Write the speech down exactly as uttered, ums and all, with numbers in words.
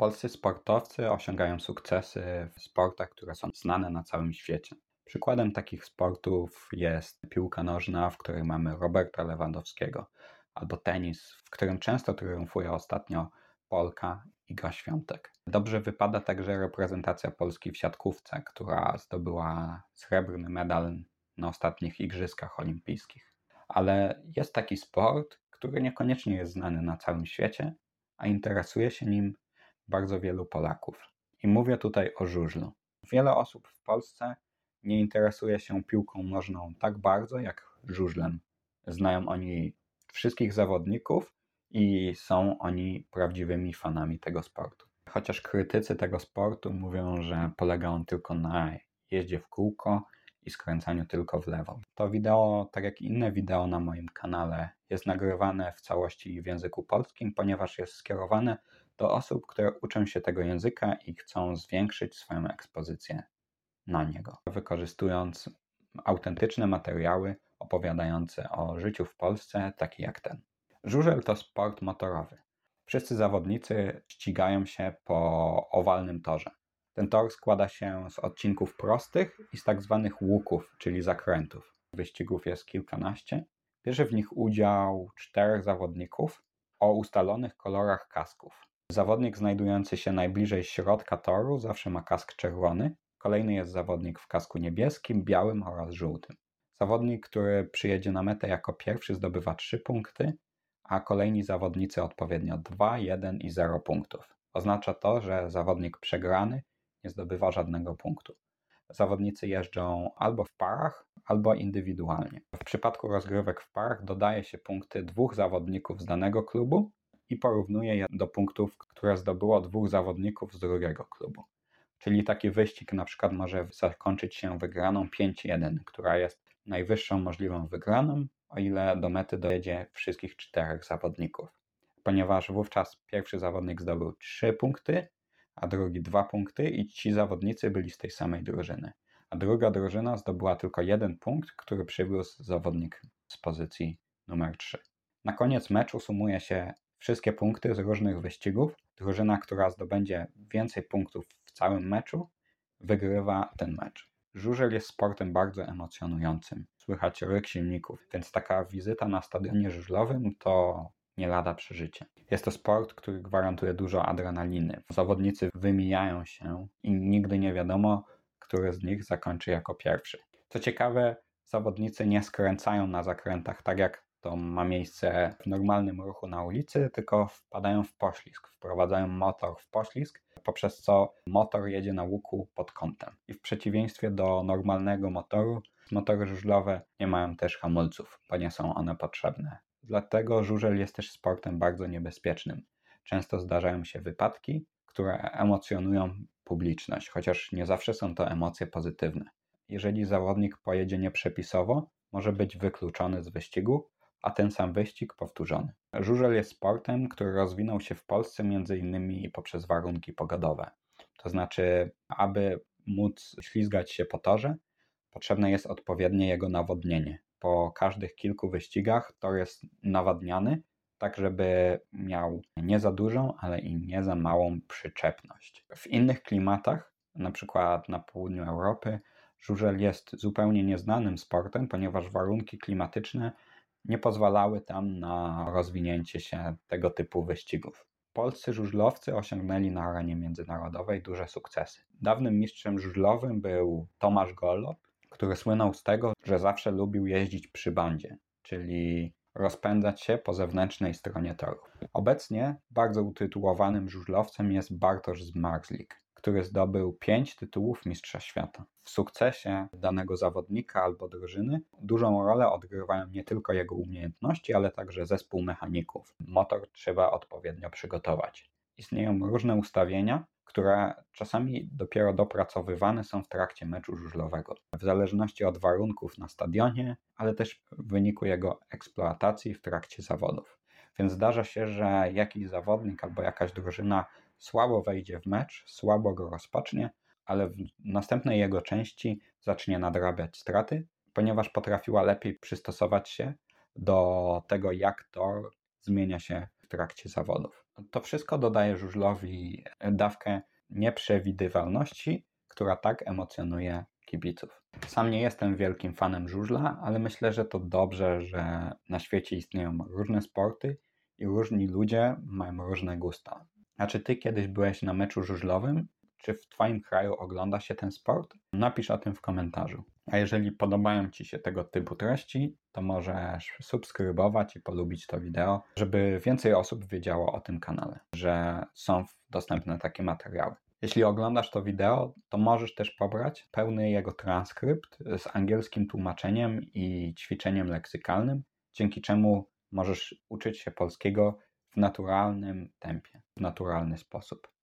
Polscy sportowcy osiągają sukcesy w sportach, które są znane na całym świecie. Przykładem takich sportów jest piłka nożna, w której mamy Roberta Lewandowskiego, albo tenis, w którym często triumfuje ostatnio Polka Iga Świątek. Dobrze wypada także reprezentacja Polski w siatkówce, która zdobyła srebrny medal na ostatnich Igrzyskach Olimpijskich. Ale jest taki sport, który niekoniecznie jest znany na całym świecie, a interesuje się nim bardzo wielu Polaków. I mówię tutaj o żużlu. Wiele osób w Polsce nie interesuje się piłką nożną tak bardzo jak żużlem. Znają oni wszystkich zawodników i są oni prawdziwymi fanami tego sportu. Chociaż krytycy tego sportu mówią, że polega on tylko na jeździe w kółko i skręcaniu tylko w lewo. To wideo, tak jak inne wideo na moim kanale, jest nagrywane w całości w języku polskim, ponieważ jest skierowane do osób, które uczą się tego języka i chcą zwiększyć swoją ekspozycję na niego, wykorzystując autentyczne materiały opowiadające o życiu w Polsce, takie jak ten. Żużel to sport motorowy. Wszyscy zawodnicy ścigają się po owalnym torze. Ten tor składa się z odcinków prostych i z tak zwanych łuków, czyli zakrętów. Wyścigów jest kilkanaście. Bierze w nich udział czterech zawodników o ustalonych kolorach kasków. Zawodnik znajdujący się najbliżej środka toru zawsze ma kask czerwony. Kolejny jest zawodnik w kasku niebieskim, białym oraz żółtym. Zawodnik, który przyjedzie na metę jako pierwszy, zdobywa trzy punkty, a kolejni zawodnicy odpowiednio dwa, jeden i zero punktów. Oznacza to, że zawodnik przegrany nie zdobywa żadnego punktu. Zawodnicy jeżdżą albo w parach, albo indywidualnie. W przypadku rozgrywek w parach dodaje się punkty dwóch zawodników z danego klubu i porównuje je do punktów, które zdobyło dwóch zawodników z drugiego klubu. Czyli taki wyścig na przykład może zakończyć się wygraną pięć jeden, która jest najwyższą możliwą wygraną, o ile do mety dojedzie wszystkich czterech zawodników. Ponieważ wówczas pierwszy zawodnik zdobył trzy punkty, a drugi dwa punkty i ci zawodnicy byli z tej samej drużyny. A druga drużyna zdobyła tylko jeden punkt, który przywiózł zawodnik z pozycji numer trzy. Na koniec meczu sumuje się wszystkie punkty z różnych wyścigów. Drużyna, która zdobędzie więcej punktów w całym meczu, wygrywa ten mecz. Żużel jest sportem bardzo emocjonującym. Słychać ryk silników, więc taka wizyta na stadionie żużlowym to nie lada przeżycie. Jest to sport, który gwarantuje dużo adrenaliny. Zawodnicy wymijają się i nigdy nie wiadomo, który z nich zakończy jako pierwszy. Co ciekawe, zawodnicy nie skręcają na zakrętach tak jak to ma miejsce w normalnym ruchu na ulicy, tylko wpadają w poślizg, wprowadzają motor w poślizg, poprzez co motor jedzie na łuku pod kątem. I w przeciwieństwie do normalnego motoru, motory żużlowe nie mają też hamulców, bo nie są one potrzebne. Dlatego żużel jest też sportem bardzo niebezpiecznym. Często zdarzają się wypadki, które emocjonują publiczność, chociaż nie zawsze są to emocje pozytywne. Jeżeli zawodnik pojedzie nieprzepisowo, może być wykluczony z wyścigu, a ten sam wyścig powtórzony. Żużel jest sportem, który rozwinął się w Polsce między innymi poprzez warunki pogodowe. To znaczy, aby móc ślizgać się po torze, potrzebne jest odpowiednie jego nawodnienie. Po każdych kilku wyścigach tor jest nawadniany, tak żeby miał nie za dużą, ale i nie za małą przyczepność. W innych klimatach, na przykład na południu Europy, żużel jest zupełnie nieznanym sportem, ponieważ warunki klimatyczne nie pozwalały tam na rozwinięcie się tego typu wyścigów. Polscy żużlowcy osiągnęli na arenie międzynarodowej duże sukcesy. Dawnym mistrzem żużlowym był Tomasz Gollop, który słynął z tego, że zawsze lubił jeździć przy bandzie, czyli rozpędzać się po zewnętrznej stronie toru. Obecnie bardzo utytułowanym żużlowcem jest Bartosz Zmarzlik, który zdobył pięć tytułów mistrza świata. W sukcesie danego zawodnika albo drużyny dużą rolę odgrywają nie tylko jego umiejętności, ale także zespół mechaników. Motor trzeba odpowiednio przygotować. Istnieją różne ustawienia, które czasami dopiero dopracowywane są w trakcie meczu żużlowego. W zależności od warunków na stadionie, ale też w wyniku jego eksploatacji w trakcie zawodów. Więc zdarza się, że jakiś zawodnik albo jakaś drużyna słabo wejdzie w mecz, słabo go rozpocznie, ale w następnej jego części zacznie nadrabiać straty, ponieważ potrafiła lepiej przystosować się do tego, jak tor zmienia się w trakcie zawodów. To wszystko dodaje żużlowi dawkę nieprzewidywalności, która tak emocjonuje kibiców. Sam nie jestem wielkim fanem żużla, ale myślę, że to dobrze, że na świecie istnieją różne sporty i różni ludzie mają różne gusta. A czy ty kiedyś byłeś na meczu żużlowym? Czy w twoim kraju ogląda się ten sport? Napisz o tym w komentarzu. A jeżeli podobają ci się tego typu treści, to możesz subskrybować i polubić to wideo, żeby więcej osób wiedziało o tym kanale, że są dostępne takie materiały. Jeśli oglądasz to wideo, to możesz też pobrać pełny jego transkrypt z angielskim tłumaczeniem i ćwiczeniem leksykalnym, dzięki czemu możesz uczyć się polskiego w naturalnym tempie, w naturalny sposób.